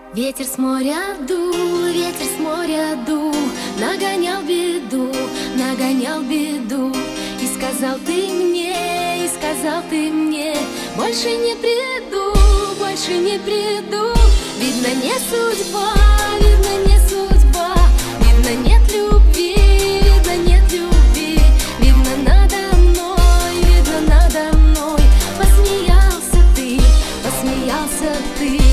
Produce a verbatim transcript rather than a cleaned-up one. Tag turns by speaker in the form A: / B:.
A: Ветер с моря дул, ветер с моря дул, нагонял беду, нагонял беду. И сказал ты мне, и сказал ты мне, больше не приду, больше не приду. Видно, не судьба, видно, не судьба, видно, нет любви, видно, нет любви. Видно, надо мной, видно, надо мной посмеялся ты, посмеялся ты.